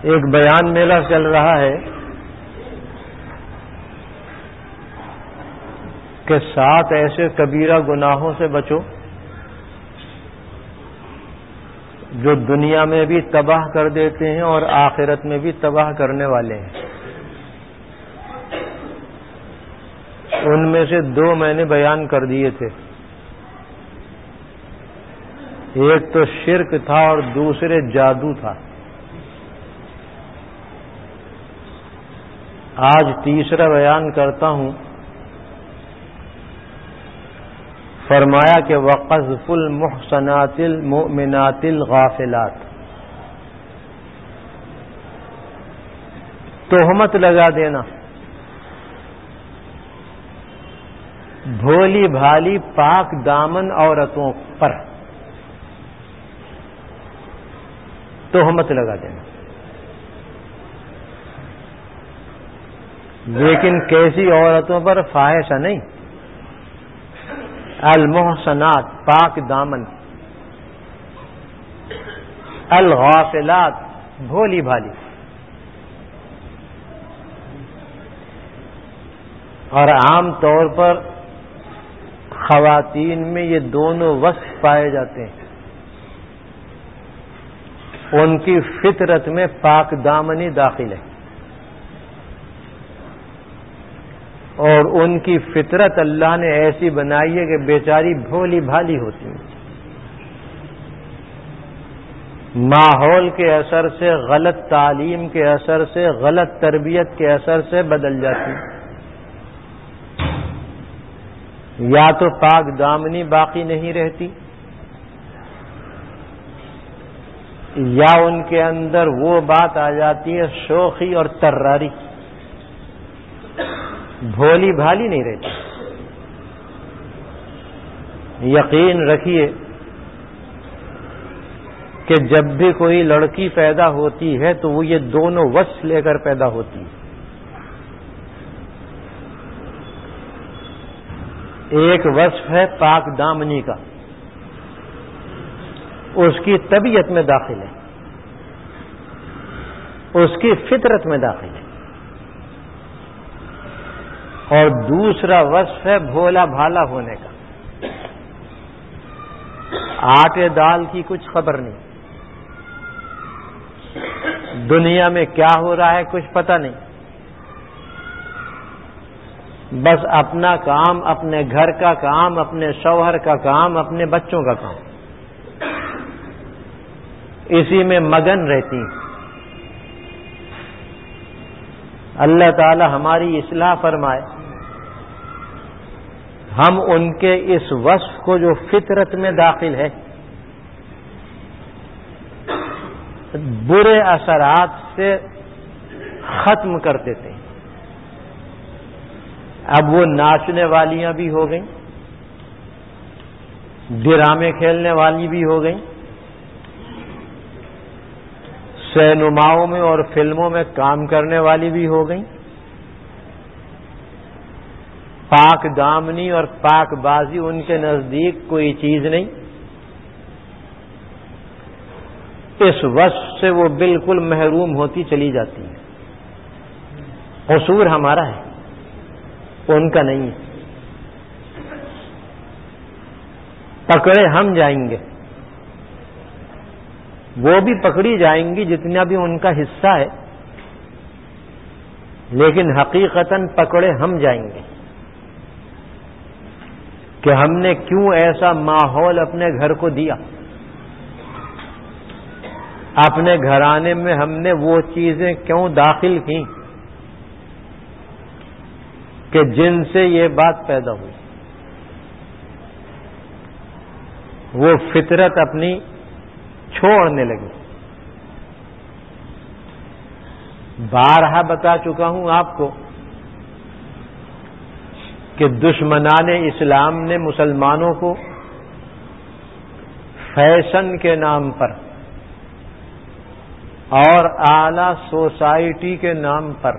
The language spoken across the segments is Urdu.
ایک بیان میلہ چل رہا ہے کہ 7 ایسے کبیرہ گناہوں سے بچو جو دنیا میں بھی تباہ کر دیتے ہیں اور آخرت میں بھی تباہ کرنے والے ہیں. ان میں سے 2 میں نے بیان کر دیے تھے. ایک تو شرک تھا اور دوسرے جادو تھا. آج تیسرا بیان کرتا ہوں. فرمایا کہ وَقَذْفُ الْمُحْصَنَاتِ الْمُؤْمِنَاتِ الْغَافِلَاتِ، تہمت لگا دینا بھولی بھالی پاک دامن عورتوں پر، تہمت لگا دینا. لیکن کیسی عورتوں پر؟ فاحشہ نہیں، المحسنات پاک دامن، الغافلات بھولی بھالی. اور عام طور پر خواتین میں یہ دونوں وصف پائے جاتے ہیں. ان کی فطرت میں پاک دامنی داخل ہے اور ان کی فطرت اللہ نے ایسی بنائی ہے کہ بیچاری بھولی بھالی ہوتی ہے. ماحول کے اثر سے، غلط تعلیم کے اثر سے، غلط تربیت کے اثر سے بدل جاتی. یا تو پاک دامنی باقی نہیں رہتی، یا ان کے اندر وہ بات آ جاتی ہے شوخی اور تراری، بھولی بھالی نہیں رہتی. یقین رکھیے کہ جب بھی کوئی لڑکی پیدا ہوتی ہے تو وہ یہ دونوں وصف لے کر پیدا ہوتی ہے. ایک وصف ہے پاک دامنی کا، اس کی طبیعت میں داخل ہے، اس کی فطرت میں داخل ہے. اور دوسرا وصف ہے بھولا بھالا ہونے کا. آٹے دال کی کچھ خبر نہیں، دنیا میں کیا ہو رہا ہے کچھ پتہ نہیں، بس اپنا کام، اپنے گھر کا کام، اپنے شوہر کا کام، اپنے بچوں کا کام، اسی میں مگن رہتی ہیں. اللہ تعالی ہماری اصلاح فرمائے. ہم ان کے اس وصف کو جو فطرت میں داخل ہے، برے اثرات سے ختم کر دیتے ہیں. اب وہ ناچنے والیاں بھی ہو گئیں، ڈرامے کھیلنے والی بھی ہو گئیں، سینماؤں میں اور فلموں میں کام کرنے والی بھی ہو گئیں. پاک دامنی اور پاک بازی ان کے نزدیک کوئی چیز نہیں. اس وصف سے وہ بالکل محروم ہوتی چلی جاتی ہے. قصور ہمارا ہے، ان کا نہیں ہے. پکڑے ہم جائیں گے، وہ بھی پکڑی جائیں گی جتنا بھی ان کا حصہ ہے، لیکن حقیقتاً پکڑے ہم جائیں گے کہ ہم نے کیوں ایسا ماحول اپنے گھر کو دیا، اپنے گھرانے میں ہم نے وہ چیزیں کیوں داخل کی کہ جن سے یہ بات پیدا ہوئی. وہ فطرت اپنی چھوڑنے لگی. بارہا بتا چکا ہوں آپ کو کہ دشمنان اسلام نے مسلمانوں کو فیشن کے نام پر اور اعلی سوسائٹی کے نام پر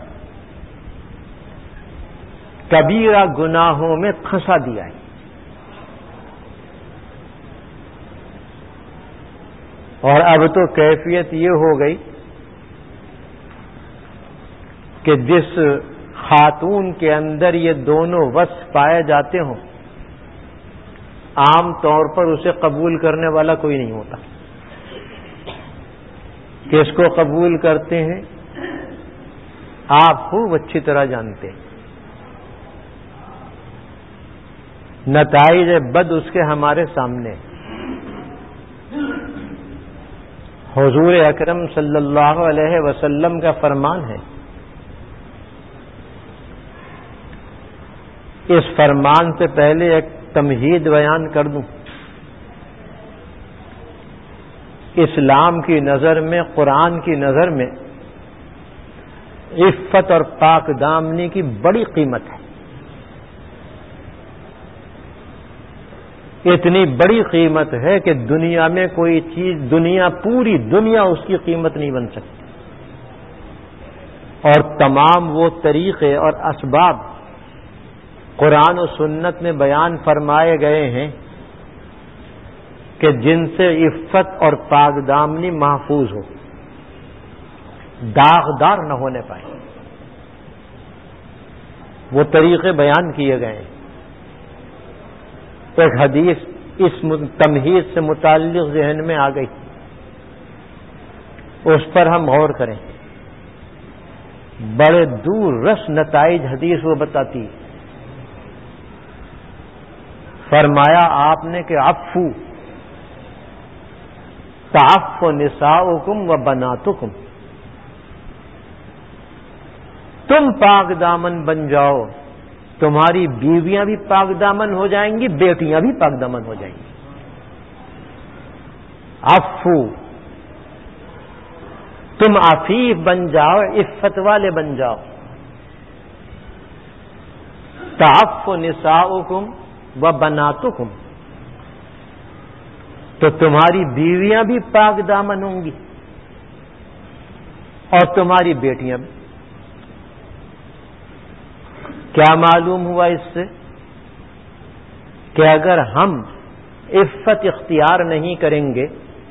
کبیرہ گناہوں میں پھنسا دیا ہے. اور اب تو کیفیت یہ ہو گئی کہ جس خاتون کے اندر یہ دونوں وصف پائے جاتے ہوں عام طور پر اسے قبول کرنے والا کوئی نہیں ہوتا. کس کو قبول کرتے ہیں آپ خوب اچھی طرح جانتے ہیں. نتائج بد اس کے ہمارے سامنے. حضور اکرم صلی اللہ علیہ وسلم کا فرمان ہے. اس فرمان سے پہلے ایک تمہید بیان کر دوں. اسلام کی نظر میں، قرآن کی نظر میں عفت اور پاک دامنی کی بڑی قیمت ہے. اتنی بڑی قیمت ہے کہ دنیا میں کوئی چیز، پوری دنیا اس کی قیمت نہیں بن سکتی. اور تمام وہ طریقے اور اسباب قرآن و سنت میں بیان فرمائے گئے ہیں کہ جن سے عفت اور پاک دامنی محفوظ ہو، داغدار نہ ہونے پائے، وہ طریقے بیان کیے گئے ہیں. ایک حدیث اس تمہید سے متعلق ذہن میں آ گئی، اس پر ہم غور کریں. بڑے دور رس نتائج حدیث وہ بتاتی ہے. فرمایا آپ نے کہ عفو تعفو نساؤکم و بناتکم، تم پاک دامن بن جاؤ، تمہاری بیویاں بھی پاک دامن ہو جائیں گی، بیٹیاں بھی پاک دامن ہو جائیں گی. عفو، تم عفیف بن جاؤ، عفت والے بن جاؤ. تعفو نساؤکم و بناتکم، تو تمہاری بیویاں بھی پاک دامن ہوں گی اور تمہاری بیٹیاں بھی. کیا معلوم ہوا اس سے؟ کہ اگر ہم عفت اختیار نہیں کریں گے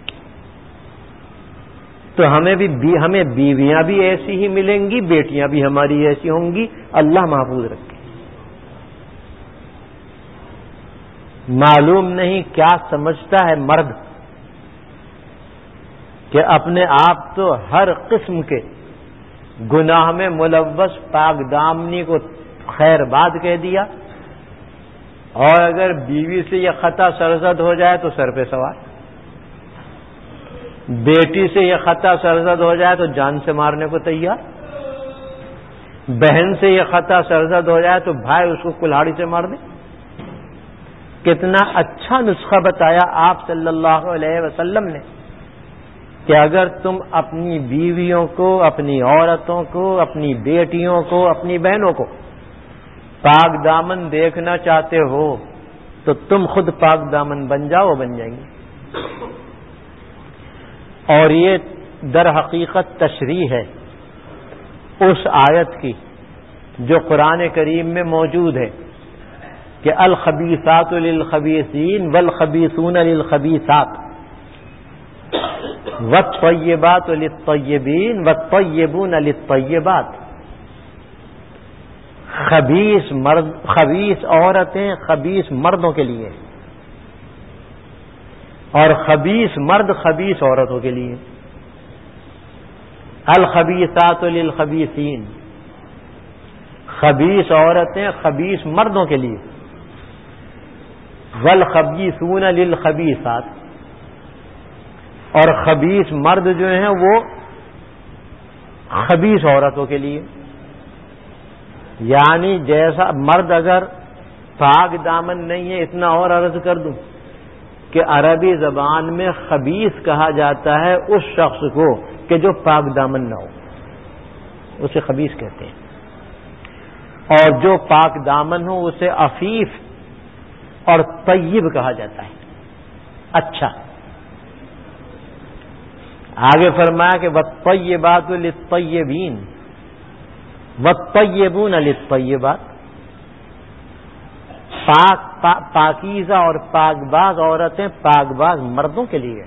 تو ہمیں بیویاں بھی ایسی ہی ملیں گی، بیٹیاں بھی ہماری ایسی ہوں گی. اللہ محفوظ رکھے. معلوم نہیں کیا سمجھتا ہے مرد کہ اپنے آپ تو ہر قسم کے گناہ میں ملوث پاک دامنی کو خیر باد کہہ دیا، اور اگر بیوی سے یہ خطا سرزد ہو جائے تو سر پہ سوار، بیٹی سے یہ خطا سرزد ہو جائے تو جان سے مارنے کو تیار، بہن سے یہ خطا سرزد ہو جائے تو بھائی اس کو کلہاڑی سے مار دے. کتنا اچھا نسخہ بتایا آپ صلی اللہ علیہ وسلم نے کہ اگر تم اپنی بیویوں کو، اپنی عورتوں کو، اپنی بیٹیوں کو، اپنی بہنوں کو پاک دامن دیکھنا چاہتے ہو تو تم خود پاک دامن بن جاؤ، بن جائیں گے. اور یہ در حقیقت تشریح ہے اس آیت کی جو قرآن کریم میں موجود ہے کہ الخبیثات للخبیثین والخبیثون للخبیثات والطیبات للطیبین والطیبون للطیبات. خبیث عورتیں خبیث مردوں کے لیے، اور خبیث مرد خبیث عورتوں کے لیے. الخبیثات للخبیثین، خبیث عورتیں خبیث مردوں کے لیے. والخبیثون للخبیثات، اور خبیث مرد جو ہیں وہ خبیث عورتوں کے لیے. یعنی جیسا مرد اگر پاک دامن نہیں ہے، اتنا اور عرض کر دوں کہ عربی زبان میں خبیث کہا جاتا ہے اس شخص کو کہ جو پاک دامن نہ ہو، اسے خبیث کہتے ہیں. اور جو پاک دامن ہو اسے عفیف اور طیب کہا جاتا ہے، اچھا. آگے فرمایا کہ والطیبات للطیبین والطیبون للطیبات. پاکیزہ اور پاک باز عورتیں پاک باز مردوں کے لیے،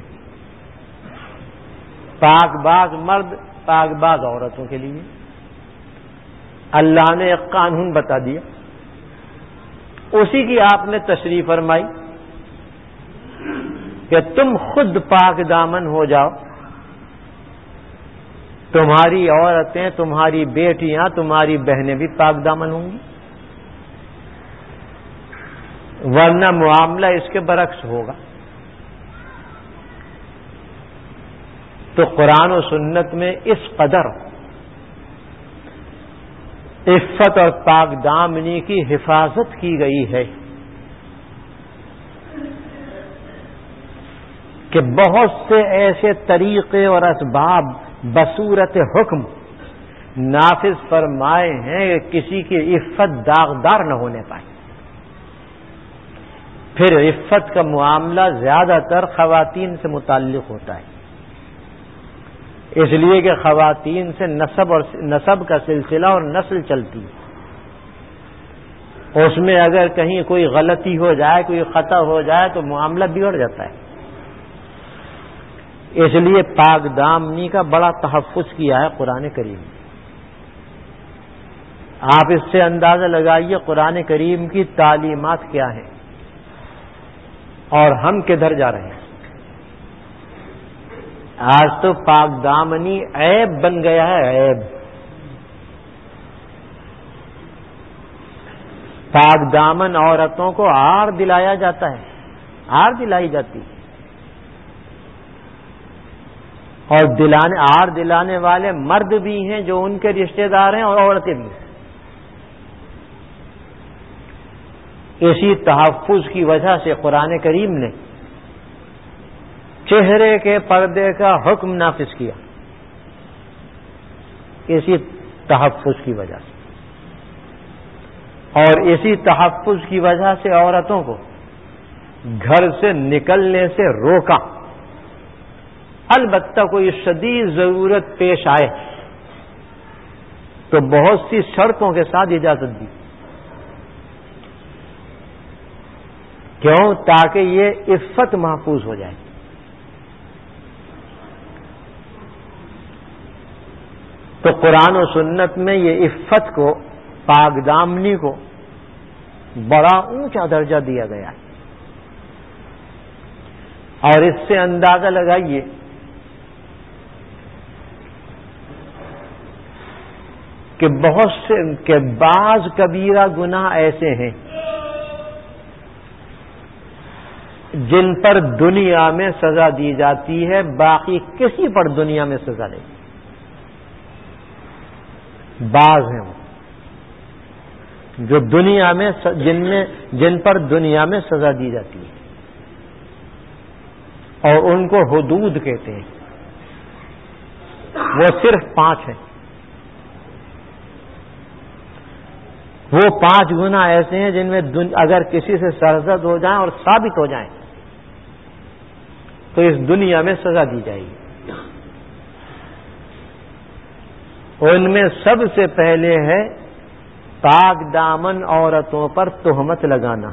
پاک باز مرد پاک باز عورتوں کے لیے. اللہ نے ایک قانون بتا دیا، اسی کی آپ نے تشریح فرمائی کہ تم خود پاک دامن ہو جاؤ، تمہاری عورتیں، تمہاری بیٹیاں، تمہاری بہنیں بھی پاک دامن ہوں گی، ورنہ معاملہ اس کے برعکس ہوگا۔ تو قرآن و سنت میں اس قدر عفت اور پاک دامنی کی حفاظت کی گئی ہے کہ بہت سے ایسے طریقے اور اسباب بصورت حکم نافذ فرمائے ہیں کہ کسی کی عفت داغدار نہ ہونے پائے۔ پھر عفت کا معاملہ زیادہ تر خواتین سے متعلق ہوتا ہے، اس لیے کہ خواتین سے نسب کا سلسلہ اور نسل چلتی ہے، اس میں اگر کہیں کوئی غلطی ہو جائے، کوئی خطا ہو جائے تو معاملہ بگڑ جاتا ہے۔ اس لیے پاک دامنی کا بڑا تحفظ کیا ہے قرآن کریم نے۔ آپ اس سے اندازہ لگائیے قرآن کریم کی تعلیمات کیا ہیں اور ہم کدھر جا رہے ہیں۔ آج تو پاک دامنی عیب بن گیا ہے، عیب۔ پاک دامن عورتوں کو عار دلایا جاتا ہے، عار دلائی جاتی ہے، اور عار دلانے والے مرد بھی ہیں جو ان کے رشتہ دار ہیں اور عورتیں بھی ہیں۔ اسی تحفظ کی وجہ سے قرآن کریم نے چہرے کے پردے کا حکم نافذ کیا، اسی تحفظ کی وجہ سے، اور اسی تحفظ کی وجہ سے عورتوں کو گھر سے نکلنے سے روکا۔ البتہ کوئی شدید ضرورت پیش آئے تو بہت سی شرطوں کے ساتھ اجازت دی، کیوں؟ تاکہ یہ عفت محفوظ ہو جائے۔ تو قرآن و سنت میں یہ عفت کو، پاک دامنی کو بڑا اونچا درجہ دیا گیا ہے، اور اس سے اندازہ لگائیے کہ بہت سے کہ بعض کبیرہ گناہ ایسے ہیں جن پر دنیا میں سزا دی جاتی ہے، باقی کسی پر دنیا میں سزا نہیں۔ بعض ہیں جو دنیا میں جن پر دنیا میں سزا دی جاتی ہے، اور ان کو حدود کہتے ہیں، وہ صرف 5 ہیں۔ وہ 5 گناہ ایسے ہیں جن میں اگر کسی سے سرزد ہو جائیں اور ثابت ہو جائیں تو اس دنیا میں سزا دی جائے گی۔ ان میں سب سے پہلے ہے پاک دامن عورتوں پر تہمت لگانا،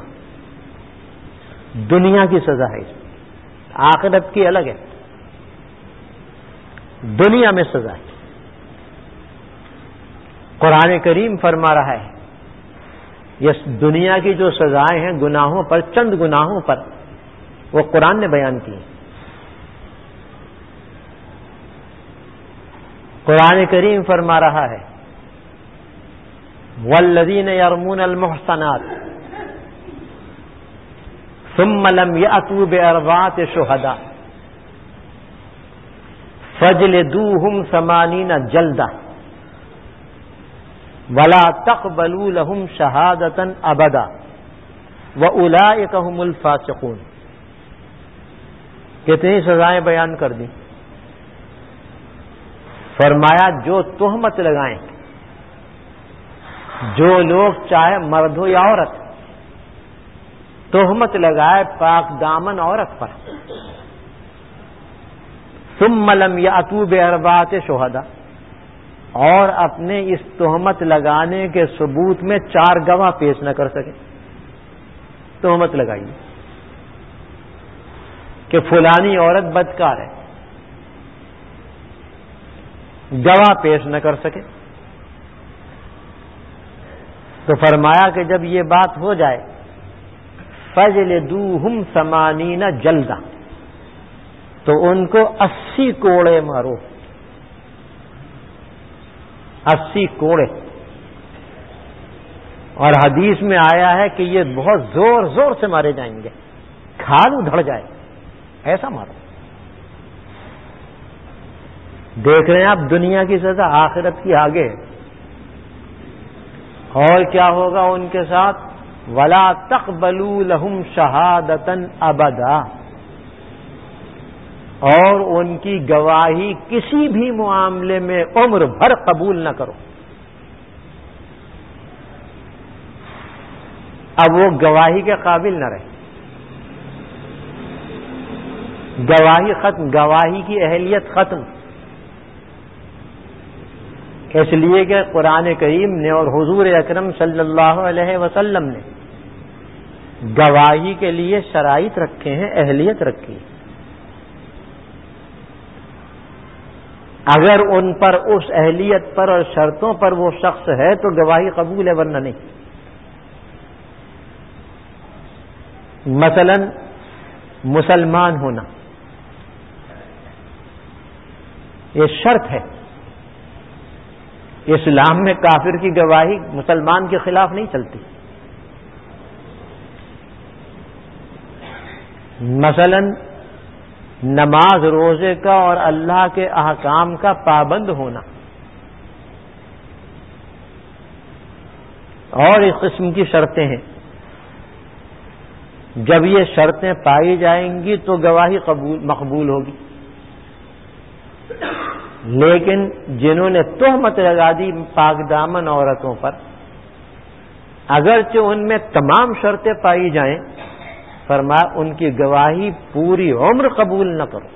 دنیا کی سزا ہے، آخرت کی الگ ہے، دنیا میں سزا ہے۔ قرآن کریم فرما رہا ہے یہ دنیا کی جو سزائیں ہیں گناہوں پر، چند گناہوں پر، وہ قرآن نے بیان کی۔ قرآن کریم فرما رہا ہے والذین یرمون المحصنات ثم لم یأتوا بأربعة شہداء فاجلدوہم 80 جلدہ ولا تقبلوا لهم شہادة ابدا واولئک هم الفاسقون۔ کتنی سزائیں بیان کر دی؟ فرمایا جو تہمت لگائیں، جو لوگ چاہے مرد ہو یا عورت، تہمت لگائے پاک دامن عورت پر، ثم لم یأتوا بأربعة شہداء، اور اپنے اس تہمت لگانے کے ثبوت میں 4 گواہ پیش نہ کر سکے، تہمت لگائی کہ فلانی عورت بدکار ہے، گواہ پیش نہ کر سکے تو فرمایا کہ جب یہ بات ہو جائے فَجْلِدُوهُمْ 80 جلدہ، تو ان کو 80 کوڑے مارو، 80 کوڑے۔ اور حدیث میں آیا ہے کہ یہ بہت زور زور سے مارے جائیں گے، کھال ادھڑ جائے، ایسا مارو۔ دیکھ رہے ہیں آپ دنیا کی سزا، آخرت کی آگے۔ اور کیا ہوگا ان کے ساتھ؟ وَلَا تَقْبَلُوا لَهُمْ شَهَادَةً أَبَدًا، اور ان کی گواہی کسی بھی معاملے میں عمر بھر قبول نہ کرو۔ اب وہ گواہی کے قابل نہ رہے، گواہی ختم، گواہی کی اہلیت ختم۔ اس لیے کہ قرآن کریم نے اور حضور اکرم صلی اللہ علیہ وسلم نے گواہی کے لیے شرائط رکھے ہیں، اہلیت رکھی ہے۔ اگر ان پر، اس اہلیت پر اور شرطوں پر وہ شخص ہے تو گواہی قبول ہے، ورنہ نہیں۔ مثلا مسلمان ہونا یہ شرط ہے۔ اسلام میں کافر کی گواہی مسلمان کے خلاف نہیں چلتی۔ مثلا نماز روزے کا اور اللہ کے احکام کا پابند ہونا اور اس قسم کی شرطیں ہیں۔ جب یہ شرطیں پائی جائیں گی تو گواہی مقبول ہوگی۔ لیکن جنہوں نے تہمت لگا دی پاک دامن عورتوں پر، اگرچہ ان میں تمام شرطیں پائی جائیں، فرمایا ان کی گواہی پوری عمر قبول نہ کرو،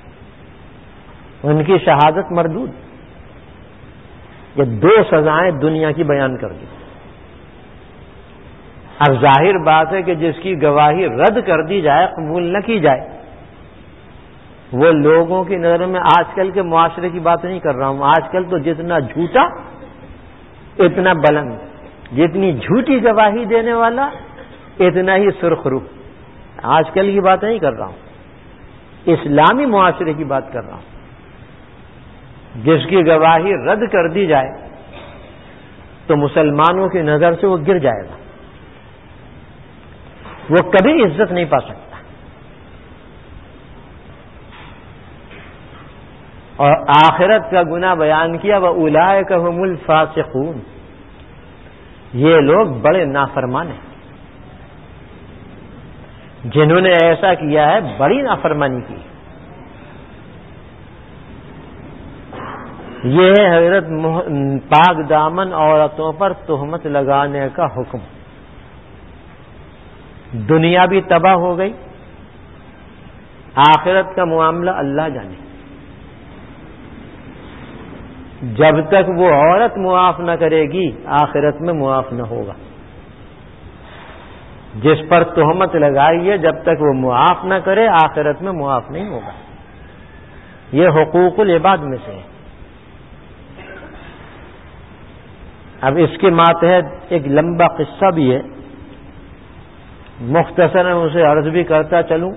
ان کی شہادت مردود۔ یہ 2 سزائیں دنیا کی بیان کر دی۔ اب ظاہر بات ہے کہ جس کی گواہی رد کر دی جائے، قبول نہ کی جائے، وہ لوگوں کی نظر میں، آج کل کے معاشرے کی بات نہیں کر رہا ہوں، آج کل تو جتنا جھوٹا اتنا بلند، جتنی جھوٹی گواہی دینے والا اتنا ہی سرخ رو۔ آج کل کی بات نہیں کر رہا ہوں، اسلامی معاشرے کی بات کر رہا ہوں۔ جس کی گواہی رد کر دی جائے تو مسلمانوں کی نظر سے وہ گر جائے گا، وہ کبھی عزت نہیں پا سکتا۔ اور آخرت کا گناہ بیان کیا، وَأُولَٰئِكَ هُمُ الْفَاسِقُونَ، یہ لوگ بڑے نافرمان ہیں، جنہوں نے ایسا کیا ہے بڑی نافرمانی کی۔ یہ ہے حضرت پاک دامن عورتوں پر تہمت لگانے کا حکم۔ دنیا بھی تباہ ہو گئی، آخرت کا معاملہ اللہ جانے۔ جب تک وہ عورت معاف نہ کرے گی، آخرت میں معاف نہ ہوگا۔ جس پر تہمت لگائی ہے، جب تک وہ معاف نہ کرے، آخرت میں معاف نہیں ہوگا۔ یہ حقوق العباد میں سے ہے۔ اب اس کے ماتحت ایک لمبا قصہ بھی ہے، مختصراً اسے عرض بھی کرتا چلوں،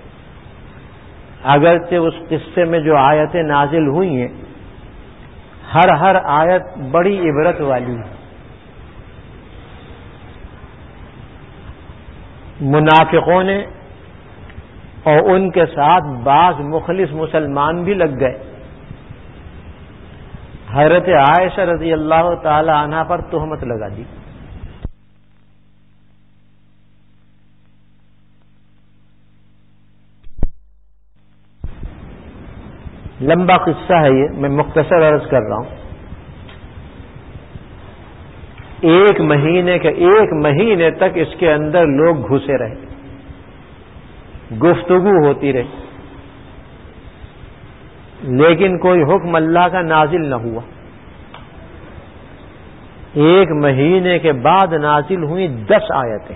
اگرچہ اس قصے میں جو آیتیں نازل ہوئی ہیں، ہر آیت بڑی عبرت والی ہے۔ منافقوں نے اور ان کے ساتھ بعض مخلص مسلمان بھی لگ گئے، حضرت عائشہ رضی اللہ تعالی عنہا پر تہمت لگا دی۔ لمبا قصہ ہے یہ، میں مختصر عرض کر رہا ہوں۔ ایک مہینے تک اس کے اندر لوگ گھسے رہے، گفتگو ہوتی رہی، لیکن کوئی حکم اللہ کا نازل نہ ہوا۔ 1 مہینے کے بعد نازل ہوئی 10 آیتیں،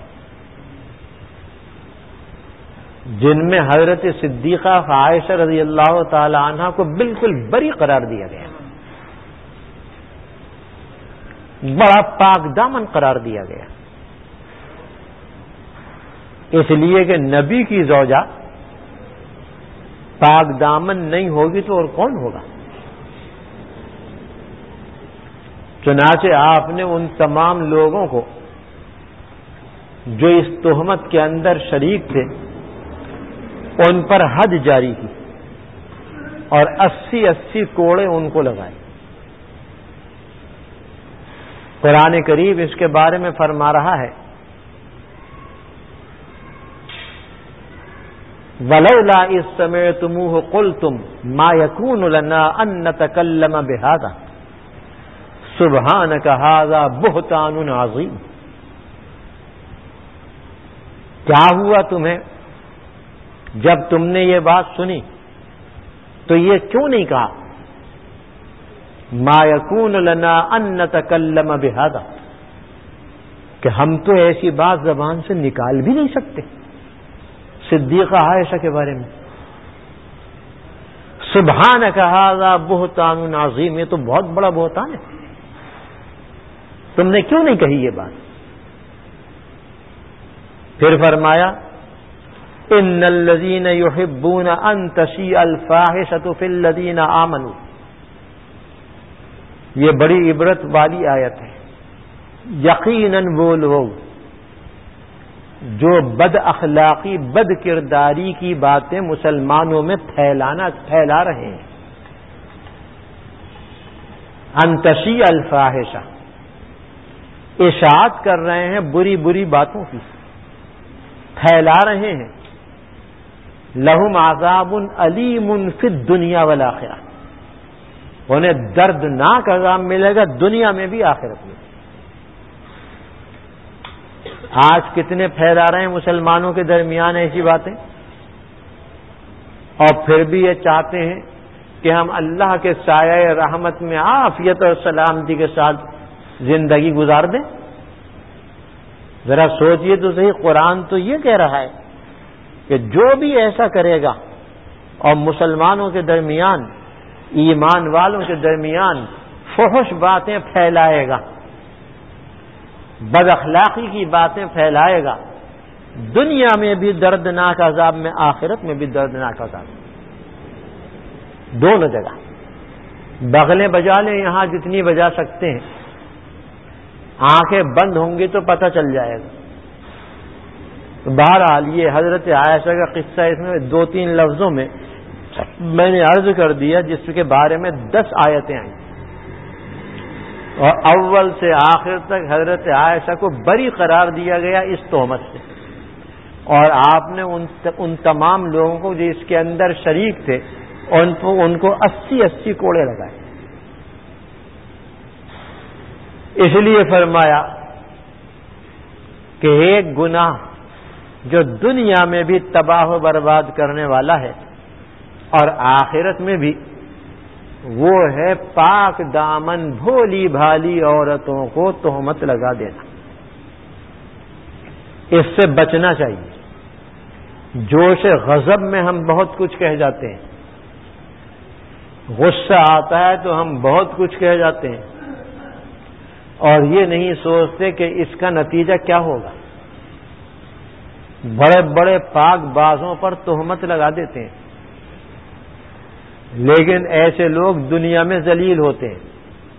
جن میں حضرت صدیقہ عائشہ رضی اللہ تعالی عنہ کو بالکل بری قرار دیا گیا۔ بڑا پاک دامن قرار دیا گیا، اس لیے کہ نبی کی زوجہ پاک دامن نہیں ہوگی تو اور کون ہوگا؟ چنانچہ آپ نے ان تمام لوگوں کو جو اس تہمت کے اندر شریک تھے ان پر حد جاری کی اور 80 کوڑے ان کو لگائے۔ قرآن کریم اس کے بارے میں فرما رہا ہے وَلَوْلَا إِذْ سَمِعْتُمُوهُ قُلْتُمْ مَا يَكُونُ لَنَا أَن نَّتَكَلَّمَ بِهَذَا سُبْحَانَكَ هَذَا بُهْتَانٌ عَظِيمٌ۔ کیا ہوا تمہیں جب تم نے یہ بات سنی تو یہ کیوں نہیں کہا مَا يَكُونُ لَنَا أَن نَّتَكَلَّمَ بِهَذَا کہ ہم تو ایسی بات زبان سے نکال بھی نہیں سکتے؟ صدیقہ عائشہ کے بارے میں سبحانک ھذا بہتان عظیم، یہ تو بہت بڑا بہتان ہے، تم نے کیوں نہیں کہی یہ بات؟ پھر فرمایا ان الذین یحبون ان تشیع الفاحشۃ فی الذین آمنوا، یہ بڑی عبرت والی آیت ہے۔ یقیناً وہ لوگ جو بد اخلاقی بد کرداری کی باتیں مسلمانوں میں پھیلا رہے ہیں، ان تشیع الفاحشہ، اشاعت کر رہے ہیں بری بری باتوں کی، پھیلا رہے ہیں، لہم عذاب علیم فی الدنیا والآخرہ، انہیں دردناک عذاب ملے گا دنیا میں بھی آخرت میں۔ آج کتنے پھیلا رہے ہیں مسلمانوں کے درمیان ایسی باتیں، اور پھر بھی یہ چاہتے ہیں کہ ہم اللہ کے سایہ رحمت میں عافیت اور سلامتی کے ساتھ زندگی گزار دیں۔ ذرا سوچئے تو صحیح، قرآن تو یہ کہہ رہا ہے کہ جو بھی ایسا کرے گا اور مسلمانوں کے درمیان، ایمان والوں کے درمیان فحش باتیں پھیلائے گا، بد اخلاقی کی باتیں پھیلائے گا، دنیا میں بھی دردناک عذاب میں، آخرت میں بھی دردناک عذاب، دونوں جگہ۔ بغلیں بجا لیں یہاں جتنی بجا سکتے ہیں، آنکھیں بند ہوں گی تو پتہ چل جائے گا۔ بہرحال یہ حضرت عائشہ کا قصہ، اس میں 2-3 لفظوں میں میں نے عرض کر دیا جس کے بارے میں 10 آیتیں آئیں، اور اول سے آخر تک حضرت عائشہ کو بری قرار دیا گیا اس تہمت سے، اور آپ نے ان تمام لوگوں کو جو اس کے اندر شریک تھے ان کو 80 کوڑے لگائے۔ اس لیے فرمایا کہ ایک گناہ جو دنیا میں بھی تباہ و برباد کرنے والا ہے اور آخرت میں بھی، وہ ہے پاک دامن بھولی بھالی عورتوں کو تہمت لگا دینا۔ اس سے بچنا چاہیے۔ جوش غضب میں ہم بہت کچھ کہہ جاتے ہیں، غصہ آتا ہے تو ہم بہت کچھ کہہ جاتے ہیں، اور یہ نہیں سوچتے کہ اس کا نتیجہ کیا ہوگا۔ بڑے بڑے پاک بازوں پر تہمت لگا دیتے ہیں، لیکن ایسے لوگ دنیا میں ذلیل ہوتے ہیں۔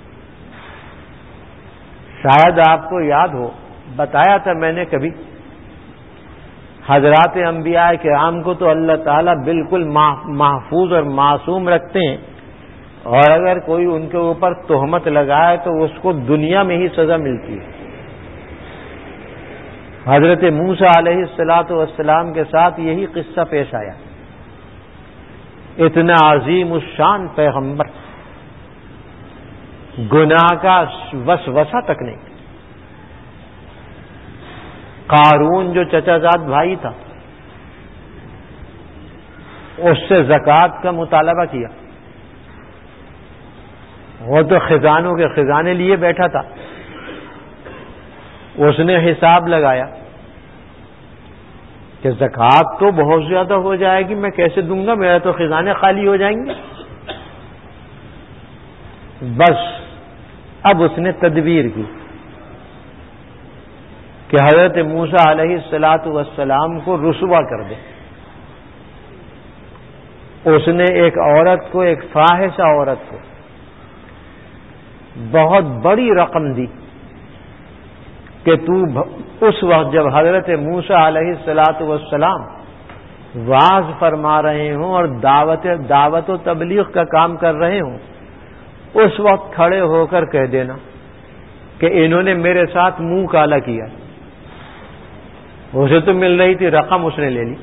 شاید آپ کو یاد ہو، بتایا تھا میں نے کبھی، حضرات انبیاء کرام کو تو اللہ تعالیٰ بالکل محفوظ اور معصوم رکھتے ہیں، اور اگر کوئی ان کے اوپر تہمت لگائے تو اس کو دنیا میں ہی سزا ملتی ہے۔ حضرت موسیٰ علیہ السلام کے ساتھ یہی قصہ پیش آیا۔ اتنا عظیم الشان پیغمبر، گناہ کا وسوسہ تک نہیں۔ قارون جو چچا زاد بھائی تھا، اس سے زکوٰۃ کا مطالبہ کیا، وہ تو خزانوں کے خزانے لیے بیٹھا تھا، اس نے حساب لگایا کہ زکوٰۃ تو بہت زیادہ ہو جائے گی، میں کیسے دوں گا، میرے تو خزانے خالی ہو جائیں گے۔ بس اب اس نے تدبیر کی کہ حضرت موسیٰ علیہ الصلاۃ والسلام کو رسوا کر دے. اس نے ایک عورت کو، ایک فاحشہ عورت کو بہت بڑی رقم دی کہ تو اس وقت جب حضرت موسیٰ علیہ الصلاۃ والسلام واعظ فرما رہے ہوں اور دعوت و تبلیغ کا کام کر رہے ہوں، اس وقت کھڑے ہو کر کہہ دینا کہ انہوں نے میرے ساتھ منہ کالا کیا. اسے تو مل رہی تھی رقم، اس نے لے لی.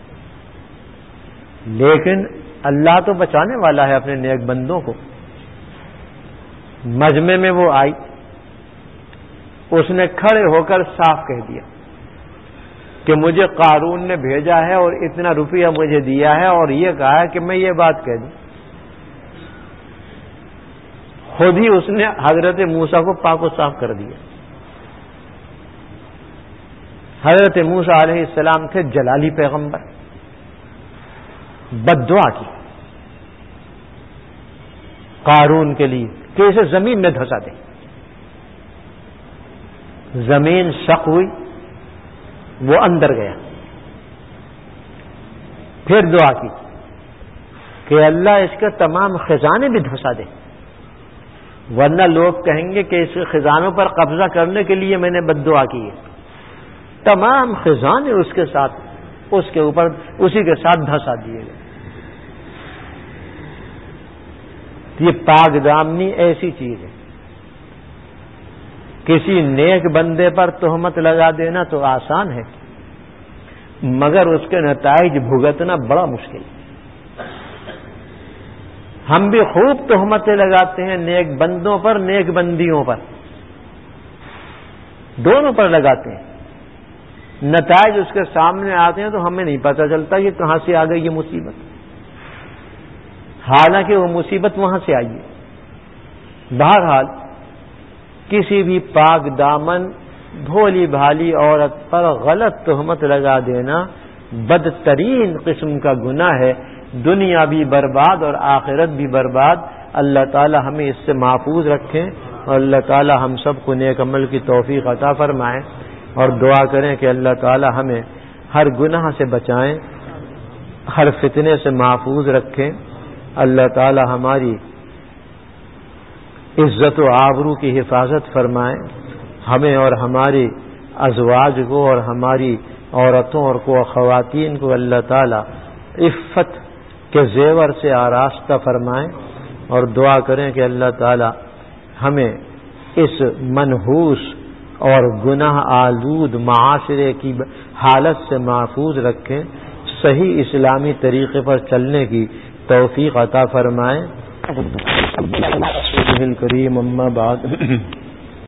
لیکن اللہ تو بچانے والا ہے اپنے نیک بندوں کو. مجمع میں وہ آئی، اس نے کھڑے ہو کر صاف کہہ دیا کہ مجھے قارون نے بھیجا ہے اور اتنا روپیہ مجھے دیا ہے اور یہ کہا ہے کہ میں یہ بات کہہ دوں. خود ہی اس نے حضرت موسیٰ کو پاک و صاف کر دیا. حضرت موسیٰ علیہ السلام تھے جلالی پیغمبر، بد دعا کی قارون کے لیے کہ اسے زمین میں دھسا دے. زمین شق ہوئی، وہ اندر گیا. پھر دعا کی کہ اللہ اس کے تمام خزانے بھی دھسا دے، ورنہ لوگ کہیں گے کہ اس خزانوں پر قبضہ کرنے کے لیے میں نے بد دعا کی ہے. تمام خزانے اس کے ساتھ، اس کے اوپر اسی کے ساتھ دھسا دیے گئے. یہ پاک دامنی ایسی چیز ہے، کسی نیک بندے پر تہمت لگا دینا تو آسان ہے، مگر اس کے نتائج بھگتنا بڑا مشکل ہے. ہم بھی خوب تہمتیں لگاتے ہیں نیک بندوں پر، نیک بندیوں پر، دونوں پر لگاتے ہیں. نتائج اس کے سامنے آتے ہیں تو ہمیں نہیں پتہ چلتا کہ کہاں سے آ گئی یہ مصیبت، حالانکہ وہ مصیبت وہاں سے آئی ہے. بہرحال کسی بھی پاک دامن بھولی بھالی عورت پر غلط تہمت لگا دینا بدترین قسم کا گناہ ہے. دنیا بھی برباد اور آخرت بھی برباد. اللہ تعالی ہمیں اس سے محفوظ رکھیں اور اللہ تعالی ہم سب کو نیک عمل کی توفیق عطا فرمائیں. اور دعا کریں کہ اللہ تعالی ہمیں ہر گناہ سے بچائیں، ہر فتنے سے محفوظ رکھیں. اللہ تعالی ہماری عزت و آبرو کی حفاظت فرمائیں. ہمیں اور ہماری ازواج کو اور ہماری عورتوں اور خواتین کو اللہ تعالی عفت کے زیور سے آراستہ فرمائیں. اور دعا کریں کہ اللہ تعالی ہمیں اس منحوس اور گناہ آلود معاشرے کی حالت سے محفوظ رکھیں، صحیح اسلامی طریقے پر چلنے کی توفیق عطا فرمائیں. کریم اما بعد